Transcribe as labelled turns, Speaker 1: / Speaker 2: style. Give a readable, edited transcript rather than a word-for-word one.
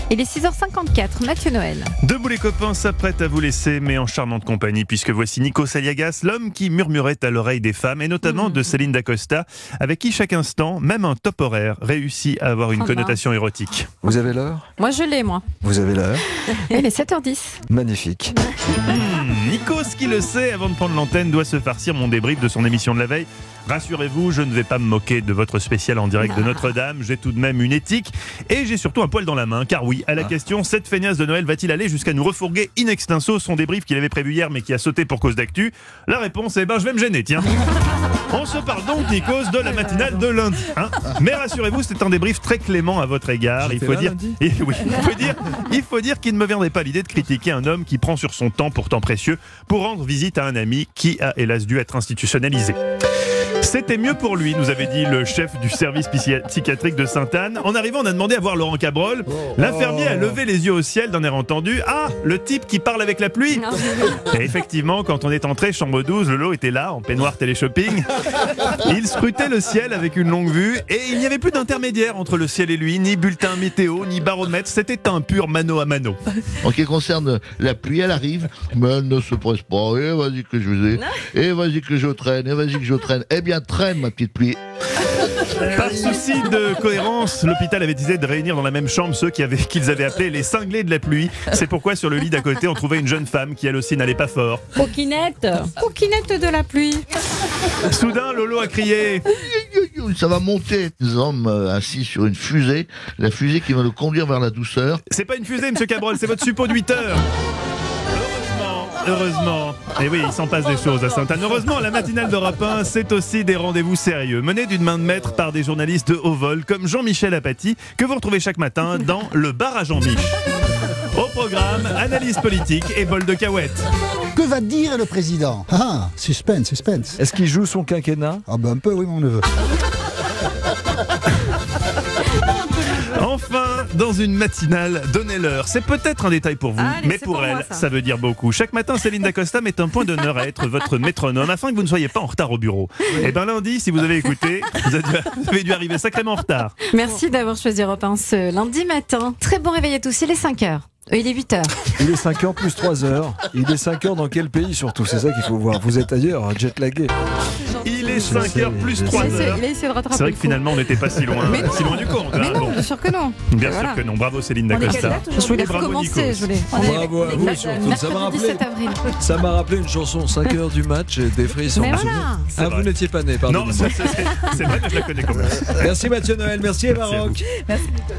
Speaker 1: Il est 6h54, Mathieu Noël.
Speaker 2: Debout les copains s'apprête à vous laisser, mais en charmante compagnie, puisque voici Nikos Aliagas, l'homme qui murmurait à l'oreille des femmes, et notamment de Céline Dacosta, avec qui chaque instant, même un top horaire, réussit à avoir une connotation érotique.
Speaker 3: Vous avez l'heure ?
Speaker 1: Moi je l'ai, moi.
Speaker 3: Vous avez l'heure ?
Speaker 1: Il est 7h10.
Speaker 3: Magnifique.
Speaker 2: Nikos, qui le sait, avant de prendre l'antenne, doit se farcir mon débrief de son émission de la veille. Rassurez-vous, je ne vais pas me moquer de votre spécial en direct de Notre-Dame. J'ai tout de même une éthique et j'ai surtout un poil dans la main. Car oui, à la question, cette feignasse de Noël va-t-il aller jusqu'à nous refourguer in extenso son débrief qu'il avait prévu hier mais qui a sauté pour cause d'actu? La réponse est je vais me gêner, tiens. On se parle donc, Nikos, de la matinale de lundi. Mais rassurez-vous, c'est un débrief très clément à votre égard. Il faut dire qu'il ne me viendrait pas l'idée de critiquer un homme qui prend sur son temps pourtant précieux pour rendre visite à un ami qui a hélas dû être institutionnalisé. C'était mieux pour lui, nous avait dit le chef du service psychiatrique de Sainte-Anne. En arrivant, on a demandé à voir Laurent Cabrol. L'infirmier a levé les yeux au ciel d'un air entendu. Ah, le type qui parle avec la pluie. Et effectivement, quand on est entré, chambre 12, Lolo était là, en peignoir téléshopping. Il scrutait le ciel avec une longue vue et il n'y avait plus d'intermédiaire entre le ciel et lui, ni bulletin météo, ni baromètre. C'était un pur mano à mano.
Speaker 4: En ce qui concerne la pluie, elle arrive, mais elle ne se presse pas. Et vas-y que je vous ai. Et vas-y que je traîne. Et vas-y que je traîne. Eh bien, traîne, ma petite pluie.
Speaker 2: Par souci de cohérence, l'hôpital avait décidé de réunir dans la même chambre ceux qu'ils avaient appelés les cinglés de la pluie. C'est pourquoi sur le lit d'à côté, on trouvait une jeune femme qui elle aussi n'allait pas fort.
Speaker 1: Coquinette de la pluie.
Speaker 2: Soudain, Lolo a crié.
Speaker 4: Ça va monter. Des hommes assis sur une fusée. La fusée qui va nous conduire vers la douceur.
Speaker 2: C'est pas une fusée, monsieur Cabrol, c'est votre suppôt de 8 heures. Heureusement. Et oui, il s'en passe des choses à Sainte-Anne. Heureusement, la matinale d'Europe 1, c'est aussi des rendez-vous sérieux, menés d'une main de maître par des journalistes de haut vol, comme Jean-Michel Apathy, que vous retrouvez chaque matin dans Le Bar à Jean-Mich. Au programme, analyse politique et bol de cahuètes.
Speaker 5: Que va dire le président ? Suspense.
Speaker 3: Est-ce qu'il joue son quinquennat ?
Speaker 5: Un peu, oui, mon neveu.
Speaker 2: Enfin, dans une matinale, donnez l'heure. C'est peut-être un détail pour vous,
Speaker 1: Allez,
Speaker 2: mais pour elle,
Speaker 1: moi,
Speaker 2: ça veut dire beaucoup. Chaque matin, Céline Dacosta met un point d'honneur à être votre métronome afin que vous ne soyez pas en retard au bureau. Et lundi, si vous avez écouté, vous avez dû arriver sacrément en retard.
Speaker 1: Merci d'avoir choisi Europe 1 ce lundi matin. Très bon réveil à tous, il est 5h. Il est 8h.
Speaker 3: Il est 5h plus 3h. Il est 5h dans quel pays surtout? C'est ça qu'il faut voir. Vous êtes ailleurs, jet-lagué.
Speaker 2: Il est 5h plus 3h.
Speaker 1: Il a essayé de rattraper.
Speaker 2: C'est vrai que finalement, on n'était pas si loin du compte.
Speaker 1: Mais non, bien sûr que non.
Speaker 2: Bien sûr que non. Bravo Céline Dacosta.
Speaker 1: Je voulais
Speaker 2: Bravo,
Speaker 1: recommencer.
Speaker 2: Nikos.
Speaker 3: Bravo à vous surtout.
Speaker 1: Avril.
Speaker 3: Ça m'a rappelé une chanson 5h du match des frissons.
Speaker 1: Mais voilà.
Speaker 3: Ah, vous n'étiez pas né, pardon.
Speaker 2: Non, c'est vrai, mais je la connais quand même.
Speaker 3: Merci Mathieu Noël, merci Eva Rock.
Speaker 1: Merci.